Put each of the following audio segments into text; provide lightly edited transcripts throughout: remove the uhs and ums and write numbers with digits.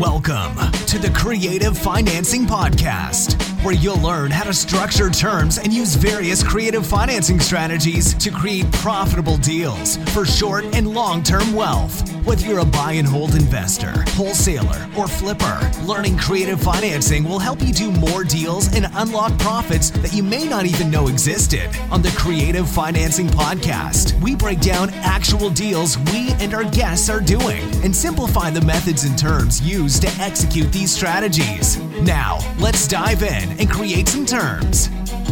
Welcome to the Creative Financing Podcast, where you'll learn how to structure terms and use various creative financing strategies to create profitable deals for short and long-term wealth. Whether you're a buy and hold investor, wholesaler, or flipper, learning creative financing will help you do more deals and unlock profits that you may not even know existed. On the Creative Financing Podcast, we break down actual deals we and our guests are doing and simplify the methods and terms used to execute these strategies. Now, let's dive in and create some terms.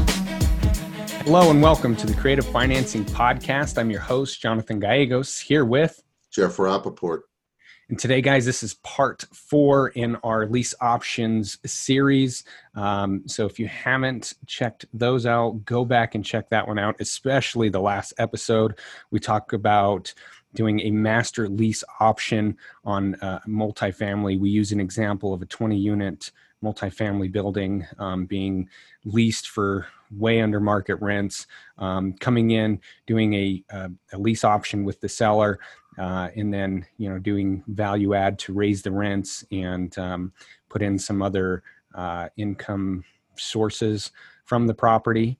Hello and welcome to the Creative Financing Podcast. I'm your host, Jonathan Gallegos, here with Jeff Rappaport. And today, guys, this is part 4 in our lease options series. So if you haven't checked those out, go back and check that one out, especially the last episode. We talk about doing a master lease option on multifamily. We use an example of a 20-unit multifamily building being leased for way under market rents, coming in, doing a lease option with the seller, and then doing value add to raise the rents and put in some other income sources from the property.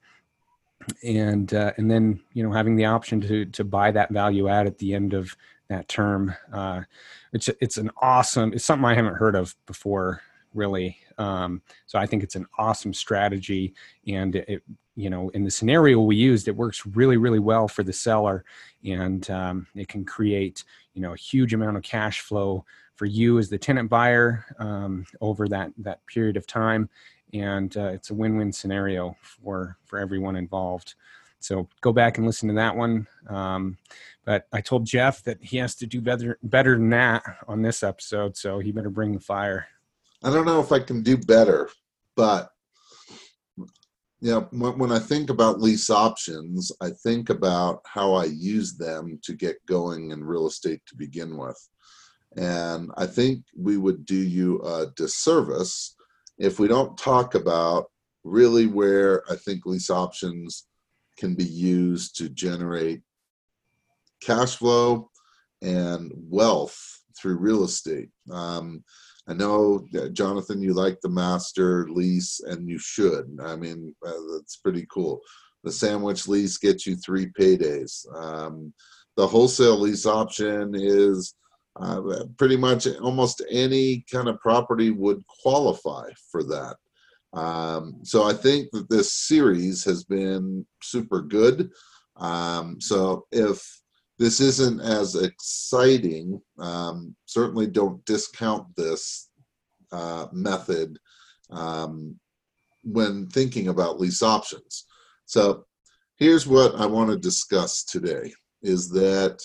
And then having the option to buy that value add at the end of that term. It's something I haven't heard of before, really. So I think it's an awesome strategy, and it in the scenario we used, it works really, really well for the seller, and it can create a huge amount of cash flow for you as the tenant buyer over that period of time. And it's a win-win scenario for everyone involved. So go back and listen to that one. But I told Jeff that he has to do better than that on this episode, so he better bring the fire. I don't know if I can do better, but when I think about lease options, I think about how I use them to get going in real estate to begin with. And I think we would do you a disservice if we don't talk about really where I think lease options can be used to generate cash flow and wealth through real estate. I know, Jonathan, you like the master lease, and you should. I mean, that's pretty cool. The sandwich lease gets you 3 paydays. The wholesale lease option is pretty much almost any kind of property would qualify for that. So I think that this series has been super good. So if this isn't as exciting, certainly don't discount this method when thinking about lease options. So here's what I want to discuss today, is that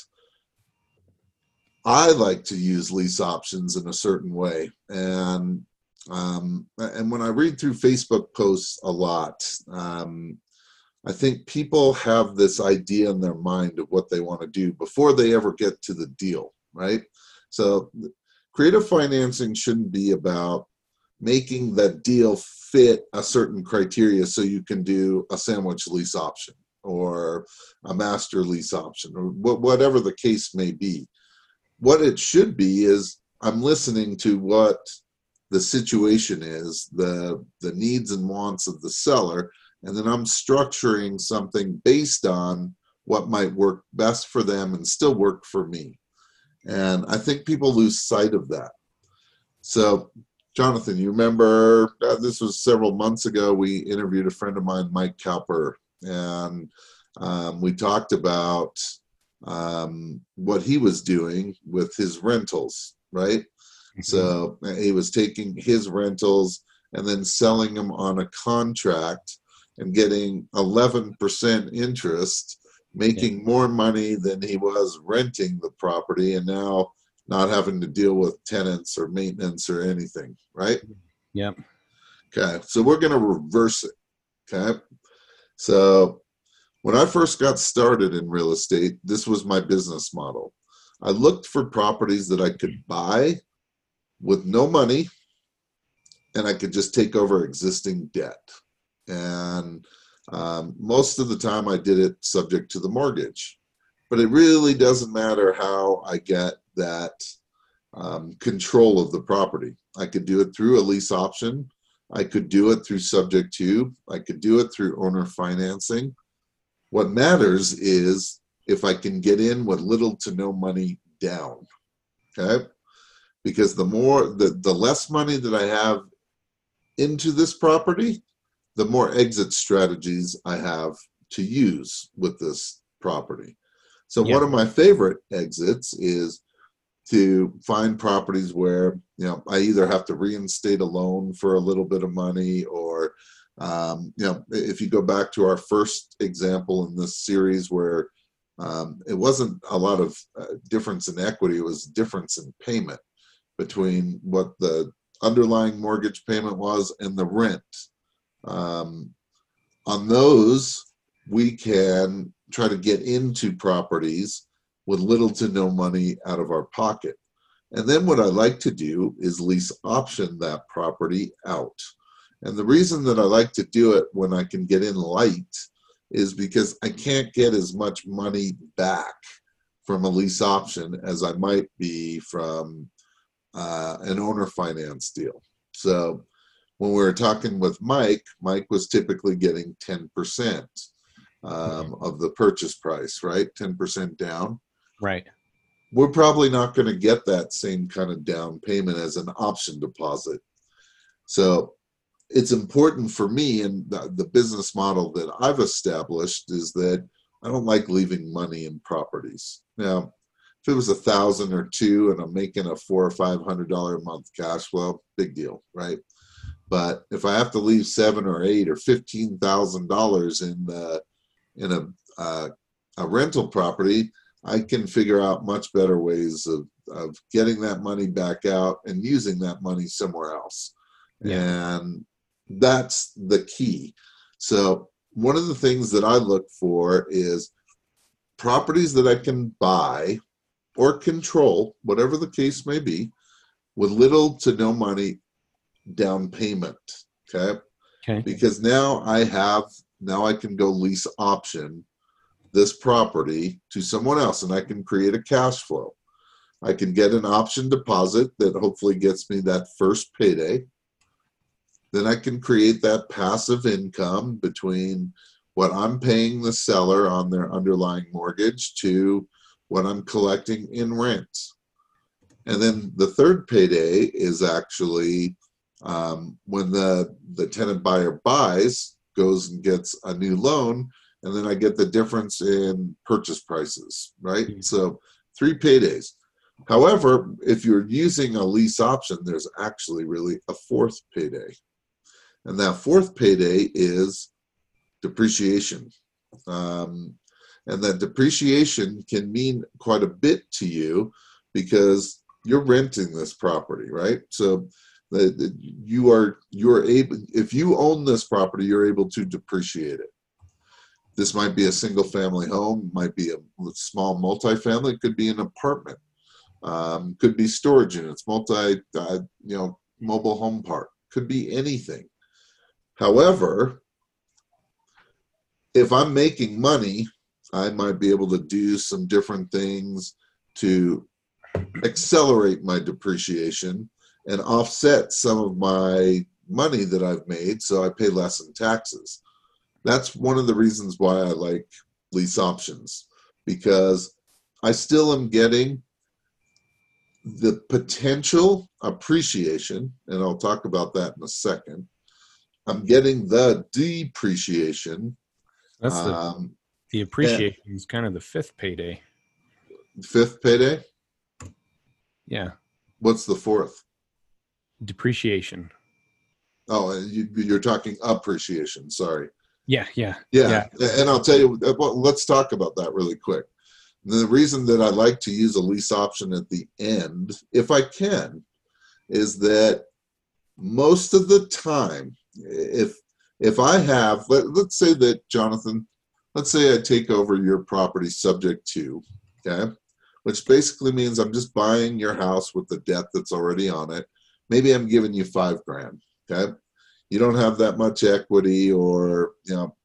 I like to use lease options in a certain way. And when I read through Facebook posts a lot, I think people have this idea in their mind of what they want to do before they ever get to the deal, right? So creative financing shouldn't be about making that deal fit a certain criteria so you can do a sandwich lease option or a master lease option or whatever the case may be. What it should be is I'm listening to what the situation is, the needs and wants of the seller, and then I'm structuring something based on what might work best for them and still work for me. And I think people lose sight of that. So, Jonathan, you remember, this was several months ago, we interviewed a friend of mine, Mike Cowper, and we talked about what he was doing with his rentals, right? Mm-hmm. So he was taking his rentals and then selling them on a contract and getting 11% interest, making more money than he was renting the property, and now not having to deal with tenants or maintenance or anything, right? Yep. Okay, so we're going to reverse it, okay? So when I first got started in real estate, this was my business model. I looked for properties that I could buy with no money, and I could just take over existing debt. And most of the time I did it subject to the mortgage. But it really doesn't matter how I get that control of the property. I could do it through a lease option. I could do it through subject to. I could do it through owner financing. What matters is if I can get in with little to no money down, okay? Because the less money that I have into this property, the more exit strategies I have to use with this property. So one of my favorite exits is to find properties where, you know, I either have to reinstate a loan for a little bit of money, or you know, if you go back to our first example in this series where it wasn't a lot of difference in equity, it was difference in payment between what the underlying mortgage payment was and the rent. On those, we can try to get into properties with little to no money out of our pocket. And then what I like to do is lease option that property out. And the reason that I like to do it when I can get in light is because I can't get as much money back from a lease option as I might be from an owner finance deal. So when we were talking with Mike, Mike was typically getting 10% of the purchase price, right? 10% down. Right. We're probably not going to get that same kind of down payment as an option deposit. So it's important for me, and the business model that I've established is that I don't like leaving money in properties. Now, if it was $1,000 or $2,000 and I'm making a $400 or $500 a month cash flow, big deal, right? But if I have to leave $7,000 or $8,000 or $15,000 in a rental property, I can figure out much better ways of getting that money back out and using that money somewhere else. Yeah. And that's the key. So one of the things that I look for is properties that I can buy or control, whatever the case may be, with little to no money down payment. Okay. Because now I can go lease option this property to someone else, and I can create a cash flow. I can get an option deposit that hopefully gets me that first payday. Then I can create that passive income between what I'm paying the seller on their underlying mortgage to what I'm collecting in rent. And then the third payday is actually when the tenant buyer buys, goes and gets a new loan, and then I get the difference in purchase prices, right? Mm-hmm. So 3 paydays. However, if you're using a lease option, there's actually really a 4th payday. And that 4th payday is depreciation. And that depreciation can mean quite a bit to you because you're renting this property, right? So you're able, if you own this property, you're able to depreciate it. This might be a single family home, might be a small multifamily, could be an apartment, could be storage units, mobile home park, could be anything. However, if I'm making money, I might be able to do some different things to accelerate my depreciation and offset some of my money that I've made so I pay less in taxes. That's one of the reasons why I like lease options, because I still am getting the potential appreciation, and I'll talk about that in a second. I'm getting the depreciation. That's the appreciation is kind of the 5th payday. 5th payday? Yeah. What's the 4th? Depreciation. Oh, you're talking appreciation. Sorry. Yeah. And I'll tell you, let's talk about that really quick. The reason that I like to use a lease option at the end, if I can, is that most of the time, if I have, let's say that, Jonathan, let's say I take over your property subject to, okay, which basically means I'm just buying your house with the debt that's already on it. Maybe I'm giving you $5,000, okay? You don't have that much equity, or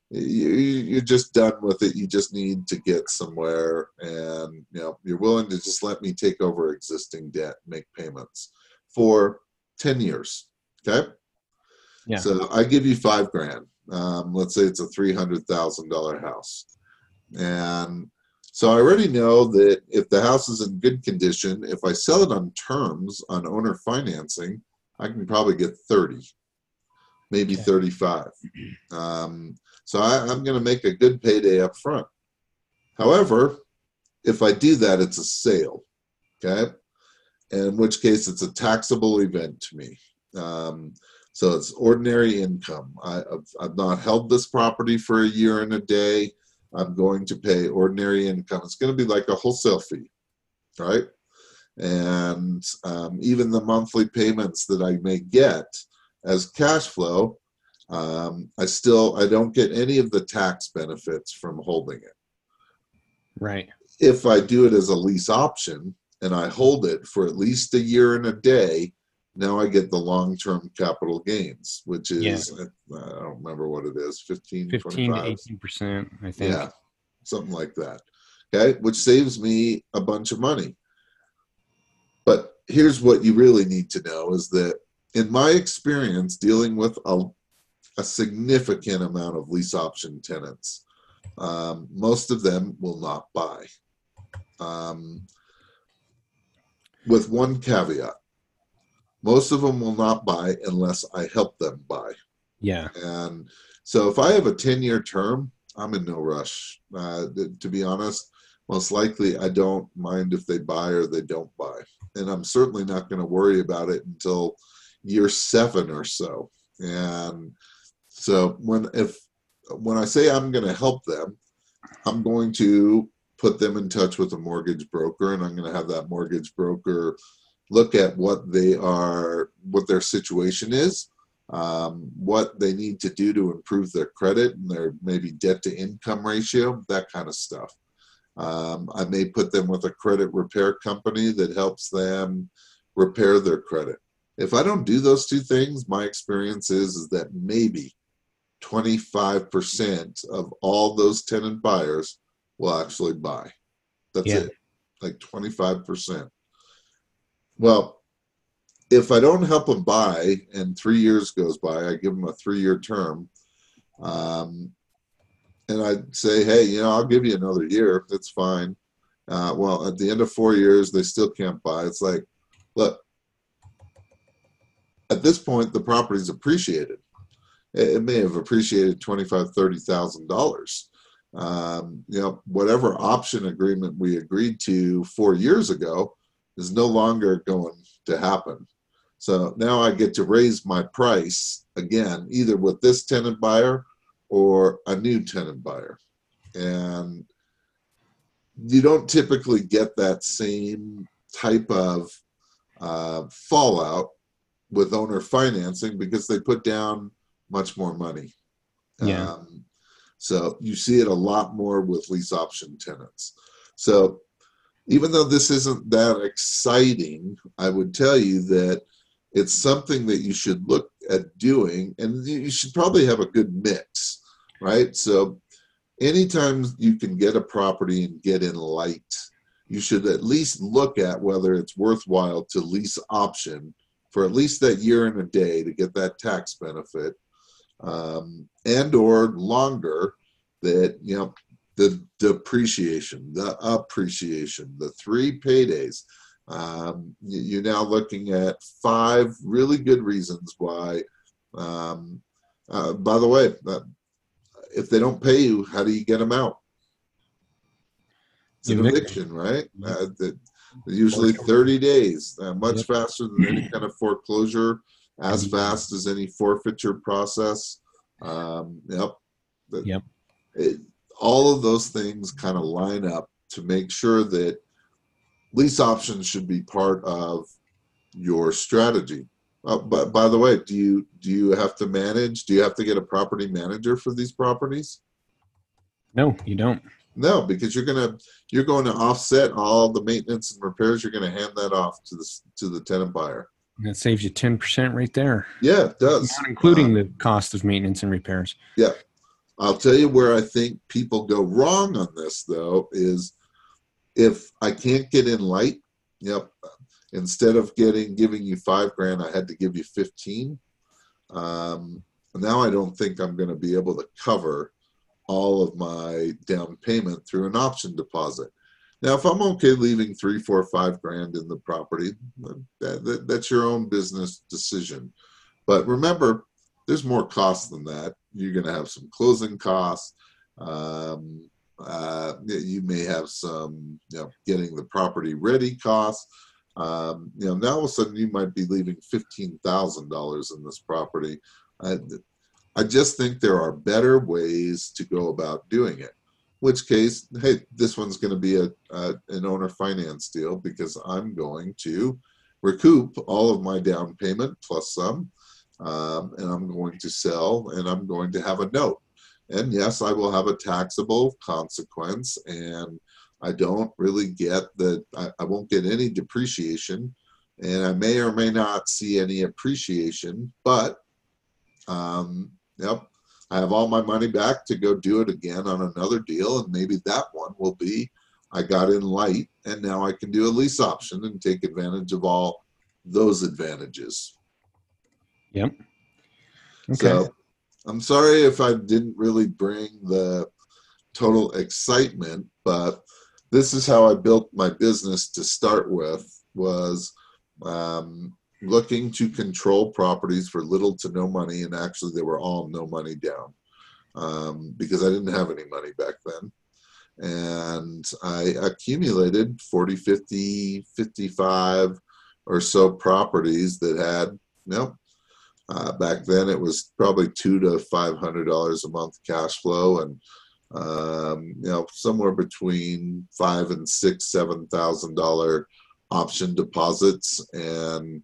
you're just done with it. You just need to get somewhere, and you're willing to just let me take over existing debt, make payments for 10 years. Okay. Yeah. So I give you $5,000. Let's say it's a $300,000 house. And so I already know that if the house is in good condition, if I sell it on terms on owner financing, I can probably get 30, maybe 35. So I'm going to make a good payday up front. However, if I do that, it's a sale. Okay. In which case it's a taxable event to me. So it's ordinary income. I've not held this property for a year and a day. I'm going to pay ordinary income. It's going to be like a wholesale fee, right? And even the monthly payments that I may get as cash flow, I don't get any of the tax benefits from holding it. Right. If I do it as a lease option and I hold it for at least a year and a day, now I get the long-term capital gains, which is, I don't remember what it is, 15 to 18%, I think. Yeah, something like that. Okay, which saves me a bunch of money. But here's what you really need to know is that in my experience dealing with a significant amount of lease option tenants, most of them will not buy. With one caveat. Most of them will not buy unless I help them buy. Yeah. And so if I have a 10-year term, I'm in no rush. To be honest, most likely I don't mind if they buy or they don't buy. And I'm certainly not going to worry about it until year 7 or so. And so when I say I'm going to help them, I'm going to put them in touch with a mortgage broker, and I'm going to have that mortgage broker look at what their situation is, what they need to do to improve their credit and their maybe debt to income ratio, that kind of stuff. I may put them with a credit repair company that helps them repair their credit. If I don't do those two things, my experience is that maybe 25% of all those tenant buyers will actually buy. That's it, like 25%. Well, if I don't help them buy and 3 years goes by, I give them a 3-year term, and I say, hey, I'll give you another year. That's fine. Well, at the end of 4 years, they still can't buy. It's like, look, at this point, the property's appreciated. It may have appreciated $25,000, $30,000. Whatever option agreement we agreed to 4 years ago is no longer going to happen. So now I get to raise my price again, either with this tenant buyer or a new tenant buyer. And you don't typically get that same type of fallout with owner financing because they put down much more money. Yeah. So you see it a lot more with lease option tenants. So even though this isn't that exciting, I would tell you that it's something that you should look at doing, and you should probably have a good mix, right? So anytime you can get a property and get in light, you should at least look at whether it's worthwhile to lease option for at least that year and a day to get that tax benefit, and or longer that, the depreciation, the appreciation, the 3 paydays. You're now looking at 5 really good reasons why. By the way, if they don't pay you, how do you get them out? It's an eviction, right? Usually 30 days, much faster than any kind of foreclosure, as fast as any forfeiture process. All of those things kind of line up to make sure that lease options should be part of your strategy. But by the way, do you have to manage? Do you have to get a property manager for these properties? No, you don't. No, because you're going to offset all the maintenance and repairs. You're going to hand that off to the tenant buyer. And that saves you 10% right there. Yeah, it does. Not including the cost of maintenance and repairs. Yeah. I'll tell you where I think people go wrong on this, though, is if I can't get in light, instead of giving you $5,000, I had to give you 15. Now I don't think I'm going to be able to cover all of my down payment through an option deposit. Now, if I'm okay leaving $3,000, $4,000, $5,000 in the property, that's your own business decision. But remember, there's more costs than that. You're going to have some closing costs. You may have some, getting the property ready costs. Now all of a sudden you might be leaving $15,000 in this property. I just think there are better ways to go about doing it. Which case, hey, this one's going to be an owner finance deal because I'm going to recoup all of my down payment plus some, and I'm going to sell and I'm going to have a note. And yes, I will have a taxable consequence, and I don't really get that. I won't get any depreciation, and I may or may not see any appreciation, but I have all my money back to go do it again on another deal, and maybe that one will be I got in light, and now I can do a lease option and take advantage of all those advantages. Yep. Okay. So I'm sorry if I didn't really bring the total excitement, but this is how I built my business to start with, was looking to control properties for little to no money. And actually they were all no money down because I didn't have any money back then. And I accumulated 40, 50, 55 or so properties that had, back then it was probably $200 to $500 a month cash flow, and somewhere between $5,000 and $6,000, $7,000 option deposits, and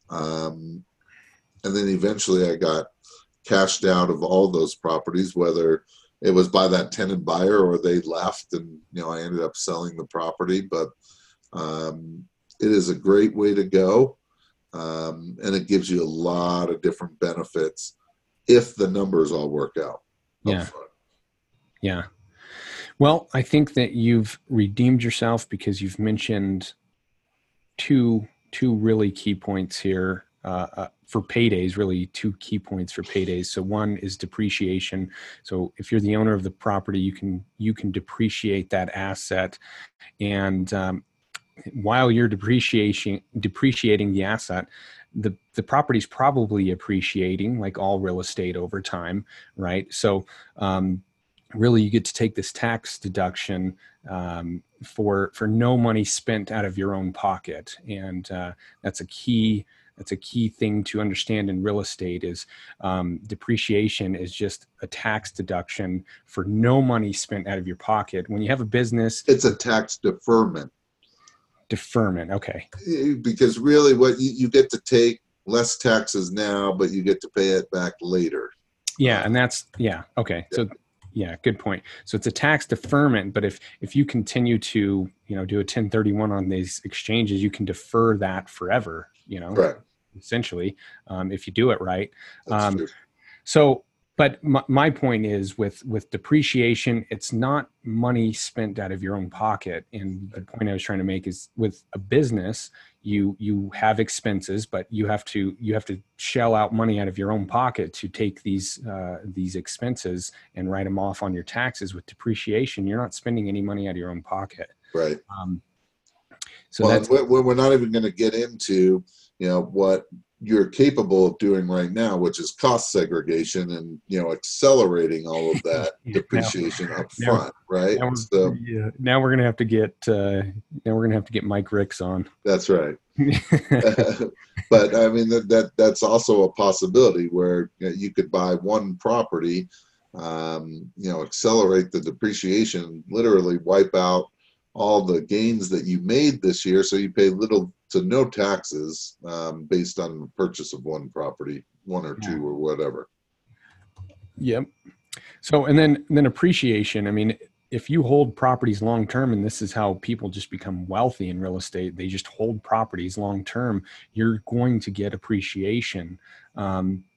then eventually I got cashed out of all those properties, whether it was by that tenant buyer or they left, and I ended up selling the property. But it is a great way to go. And it gives you a lot of different benefits if the numbers all work out. Yeah. Yeah. Well, I think that you've redeemed yourself because you've mentioned two really key points here for paydays, really two key points for paydays. So one is depreciation. So if you're the owner of the property, you can depreciate that asset, and while you're depreciating the asset, the property's probably appreciating, like all real estate, over time, right? So really you get to take this tax deduction for no money spent out of your own pocket. And that's a key thing to understand in real estate is depreciation is just a tax deduction for no money spent out of your pocket. When you have a business, it's a tax deferment. Okay. Because really what you get to take less taxes now, but you get to pay it back later. Yeah. And that's, okay. So good point. So it's a tax deferment, but if you continue to, do a 1031 on these exchanges, you can defer that forever, Correct. Essentially, if you do it right. That's true. So, but my point is with depreciation, it's not money spent out of your own pocket. And the point I was trying to make is with a business, you have expenses, but you have to shell out money out of your own pocket to take these expenses and write them off on your taxes. With depreciation, you're not spending any money out of your own pocket. Right. So we're not even going to get into what you're capable of doing right now, which is cost segregation and accelerating all of that depreciation up front, right? Now we're gonna have to get Mike Ricks on. That's right. But I mean that's also a possibility where you could buy one property, accelerate the depreciation, literally wipe out all the gains that you made this year, so you pay little to no taxes based on the purchase of one property, one or two or whatever. Yep. So, and then appreciation. I mean, if you hold properties long term, and this is how people just become wealthy in real estate, they just hold properties long term, you're going to get appreciation.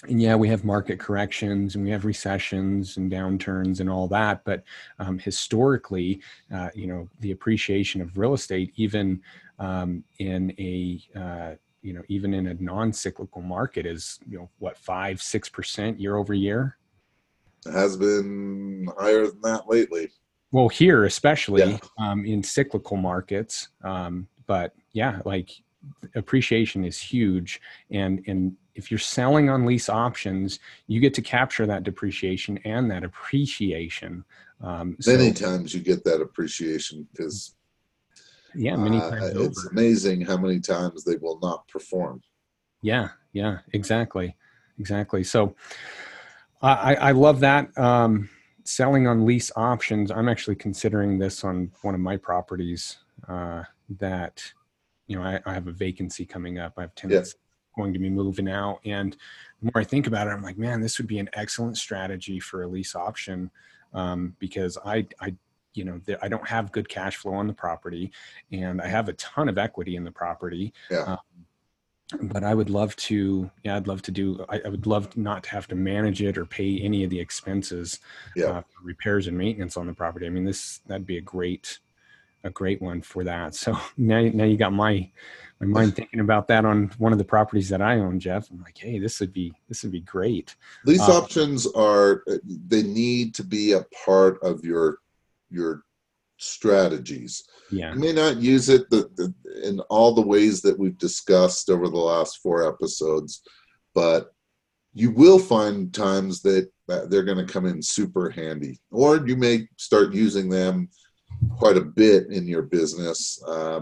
And yeah, we have market corrections and we have recessions and downturns and all that. But historically, the appreciation of real estate, even in a even in a non-cyclical market, is 5-6% year over year. It has been higher than that lately. Well, here especially in cyclical markets, but yeah, like appreciation is huge, and if you're selling on lease options, you get to capture that depreciation and that appreciation. Many times you get that appreciation because many times it's over. amazing how many times they will not perform. Yeah, exactly. So I love that. Selling on lease options. I'm actually considering this on one of my properties that, I have a vacancy coming up. I have tenants going to be moving out. And the more I think about it, I'm like, man, this would be an excellent strategy for a lease option because I don't have good cash flow on the property and I have a ton of equity in the property. Yeah. But I would love to, I would love not to have to manage it or pay any of the expenses, for repairs and maintenance on the property. I mean, that'd be a great one for that. So now you got my mind thinking about that on one of the properties that I own, Jeff. I'm like, hey, this would be great. Lease options they need to be a part of your strategies. Yeah. You may not use it in all the ways that we've discussed over the last 4 episodes, but you will find times that they're going to come in super handy, or you may start using them quite a bit in your business.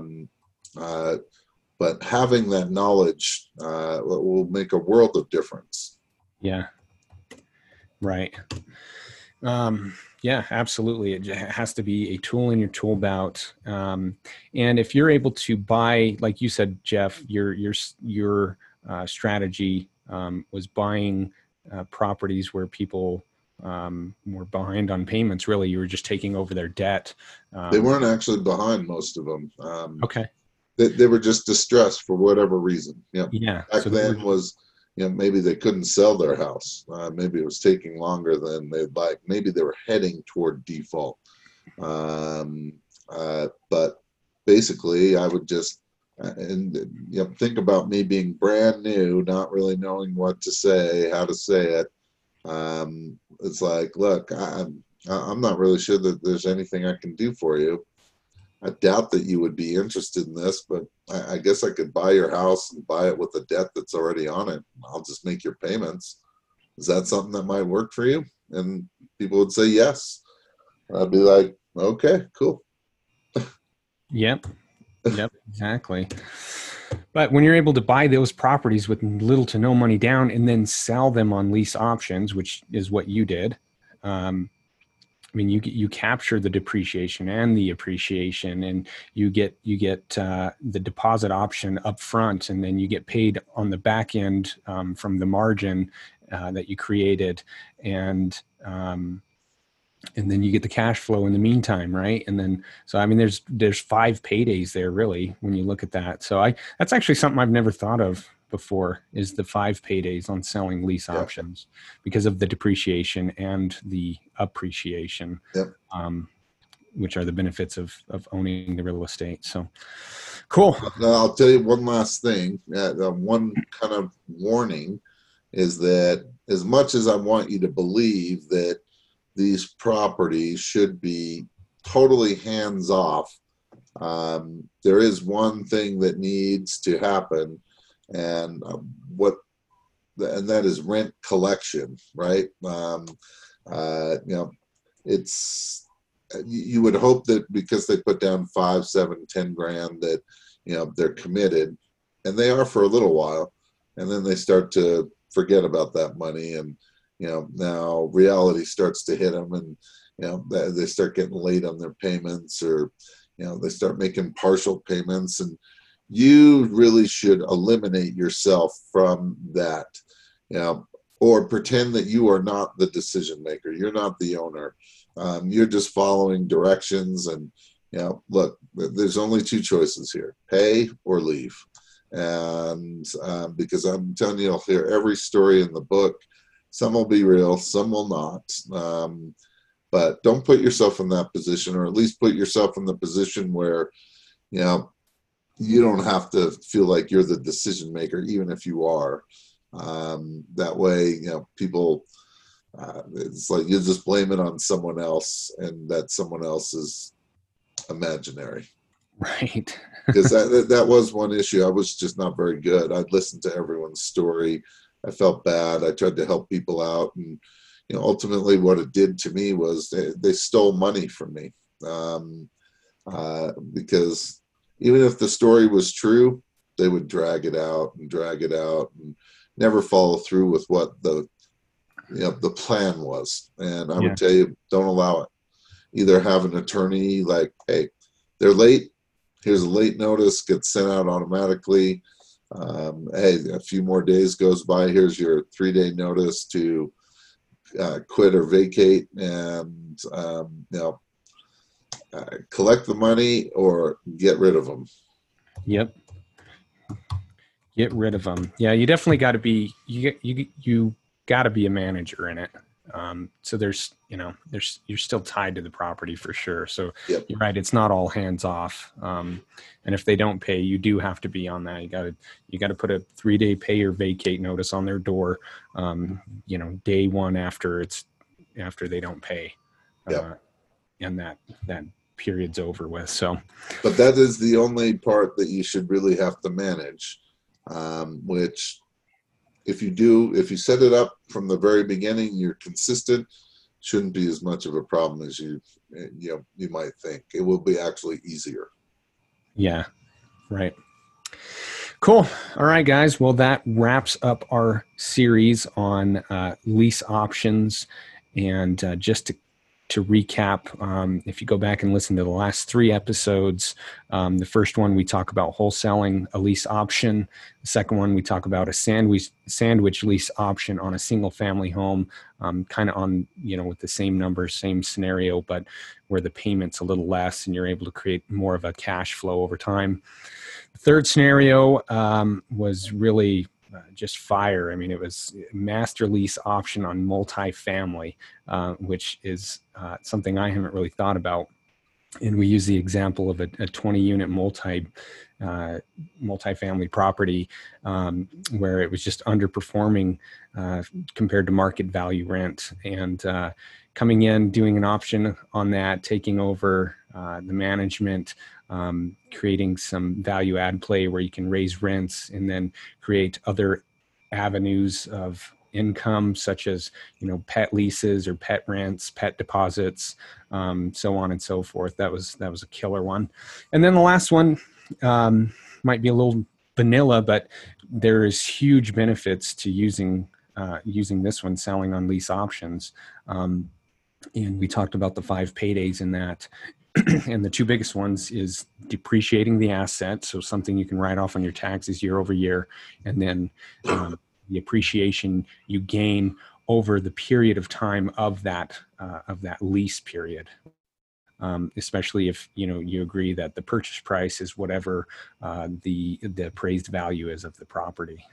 But having that knowledge will make a world of difference. Yeah. Right. Yeah, absolutely. It has to be a tool in your tool belt. And if you're able to buy, like you said, Jeff, your strategy was buying properties where people were behind on payments. Really, you were just taking over their debt. They weren't actually behind, most of them. Okay. They were just distressed for whatever reason. Yeah. Back then was, maybe they couldn't sell their house. Maybe it was taking longer than they'd like. Maybe they were heading toward default. But basically, I would just think about me being brand new, not really knowing what to say, how to say it. It's like, look, I'm not really sure that there's anything I can do for you. I doubt that you would be interested in this, but I guess I could buy your house and buy it with the debt that's already on it. I'll just make your payments. Is that something that might work for you? And people would say yes. I'd be like, okay, cool. Yep, exactly. But when you're able to buy those properties with little to no money down and then sell them on lease options, which is what you did, I mean, you capture the depreciation and the appreciation, and you get the deposit option up front, and then you get paid on the back end from the margin that you created, and then you get the cash flow in the meantime, right? And then, so I mean, there's 5 paydays there, really, when you look at that. So that's actually something I've never thought of before, is the 5 paydays on selling lease options because of the depreciation and the appreciation, which are the benefits of owning the real estate. So cool. Now, I'll tell you one last thing. One kind of warning is that as much as I want you to believe that these properties should be totally hands off, there is one thing that needs to happen, and that is rent collection, right? It's, you would hope that because they put down 5, 7, 10 grand that they're committed, and they are for a little while, and then they start to forget about that money, and now reality starts to hit them, and they start getting late on their payments, or they start making partial payments, and you really should eliminate yourself from that, or pretend that you are not the decision maker. You're not the owner. You're just following directions, and look, there's only 2 choices here: pay or leave. And because I'm telling you, you'll hear every story in the book. Some will be real, some will not. But don't put yourself in that position, or at least put yourself in the position where, you know, you don't have to feel like you're the decision maker, even if you are. That way, you know, people, it's like you just blame it on someone else, and that someone else is imaginary. Right. Because that was one issue. I was just not very good. I'd listen to everyone's story. I felt bad. I tried to help people out, and you know, ultimately, what it did to me was they stole money from me. Because even if the story was true, they would drag it out and never follow through with what the plan was. And I would tell you, don't allow it. Either have an attorney like, hey, they're late. Here's a late notice, gets sent out automatically. Hey, a few more days goes by. Here's your 3-day notice to quit or vacate, and collect the money or get rid of them. Yep. Get rid of them. Yeah, you definitely got to be. You got to be a manager in it. So you're still tied to the property for sure. So Yep. You're right. It's not all hands off. And if they don't pay, you do have to be on that. You got to put a 3-day pay or vacate notice on their door. Day one after they don't pay. Yep. And that period's over with. So, but that is the only part that you should really have to manage. Which, if you set it up from the very beginning, you're consistent, shouldn't be as much of a problem as you might think. It will be actually easier. Yeah, right. Cool. All right, guys. Well, that wraps up our series on lease options. And just to recap, if you go back and listen to the last 3 episodes, the first one we talk about wholesaling a lease option. The second one we talk about a sandwich lease option on a single family home, kind of on, with the same numbers, same scenario, but where the payment's a little less and you're able to create more of a cash flow over time. The third scenario was really just fire. I mean, it was master lease option on multifamily, which is something I haven't really thought about. And we use the example of a 20-unit multifamily property where it was just underperforming compared to market value rent. And coming in, doing an option on that, taking over the management, creating some value add play where you can raise rents and then create other avenues of income, such as, pet leases or pet rents, pet deposits, so on and so forth. That was a killer one. And then the last one might be a little vanilla, but there is huge benefits to using this one, selling on lease options. And we talked about the 5 paydays in that. And the 2 biggest ones is depreciating the asset, so something you can write off on your taxes year over year, and then the appreciation you gain over the period of time of that lease period. Especially if you agree that the purchase price is whatever the appraised value is of the property.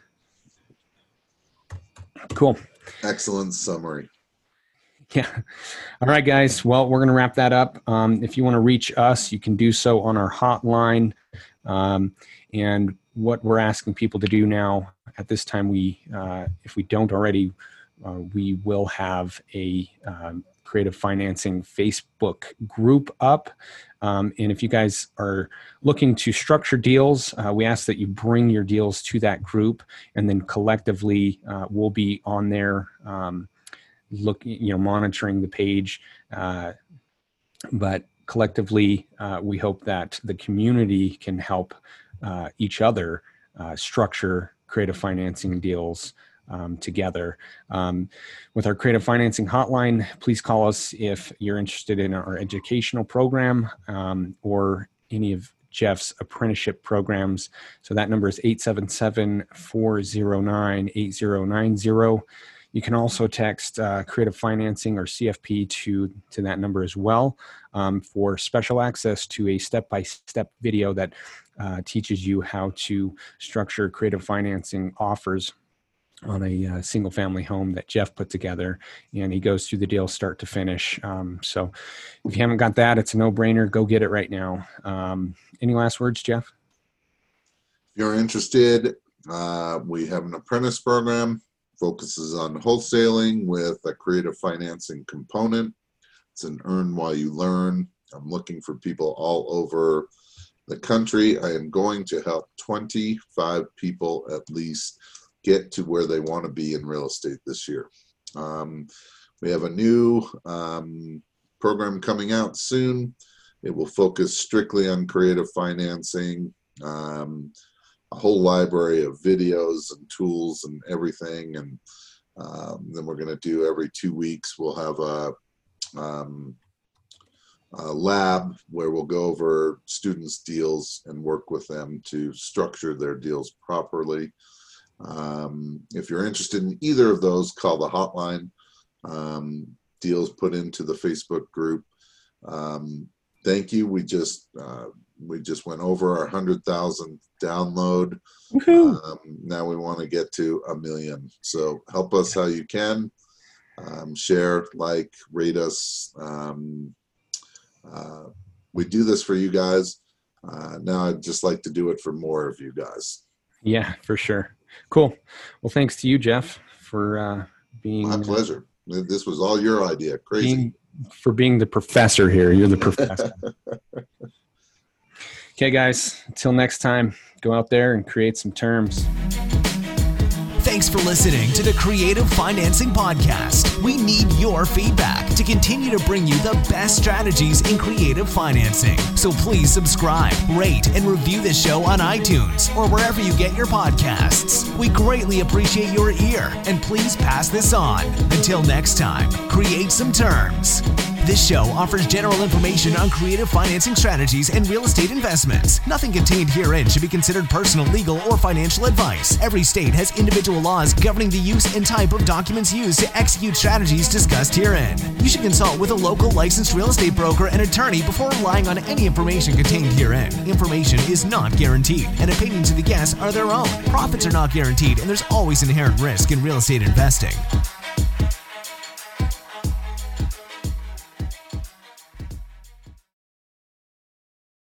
Cool. Excellent summary. Yeah. All right, guys. Well, we're going to wrap that up. If you want to reach us, you can do so on our hotline. And what we're asking people to do now at this time, if we don't already, we will have a creative financing Facebook group up. And if you guys are looking to structure deals, we ask that you bring your deals to that group, and then collectively we'll be on there monitoring the page. But collectively, we hope that the community can help each other structure creative financing deals together. With our creative financing hotline, please call us if you're interested in our educational program or any of Jeff's apprenticeship programs. So that number is 877-409-8090. You can also text Creative Financing or CFP to that number as well for special access to a step-by-step video that teaches you how to structure creative financing offers on a single family home that Jeff put together, and he goes through the deal start to finish. So if you haven't got that, it's a no-brainer. Go get it right now. Any last words, Jeff? If you're interested, we have an apprentice program, focuses on wholesaling with a creative financing component. It's an earn while you learn. I'm looking for people all over the country. I am going to help 25 people at least get to where they want to be in real estate this year. We have a new program coming out soon. It will focus strictly on creative financing, a whole library of videos and tools and everything. And then we're going to do every 2 weeks, we'll have a lab where we'll go over students' deals and work with them to structure their deals properly. If you're interested in either of those, call the hotline. Deals put into the Facebook group. Thank you. We just went over our 100,000 download. Now we want to get to 1 million. So help us how you can. Share, like, rate us. We do this for you guys. Now I'd just like to do it for more of you guys. Yeah, for sure. Cool. Well, thanks to you, Jeff, for being... My pleasure. This was all your idea. Crazy. For being the professor here. You're the professor. Okay, guys. Until next time, go out there and create some terms. Thanks for listening to the Creative Financing Podcast. We need your feedback to continue to bring you the best strategies in creative financing. So please subscribe, rate, and review this show on iTunes or wherever you get your podcasts. We greatly appreciate your ear, and please pass this on. Until next time, create some terms. This show offers general information on creative financing strategies and real estate investments. Nothing contained herein should be considered personal, legal, or financial advice. Every state has individual laws governing the use and type of documents used to execute strategies discussed herein. You should consult with a local licensed real estate broker and attorney before relying on any information contained herein. Information is not guaranteed, and opinions of the guests are their own. Profits are not guaranteed, and there's always inherent risk in real estate investing.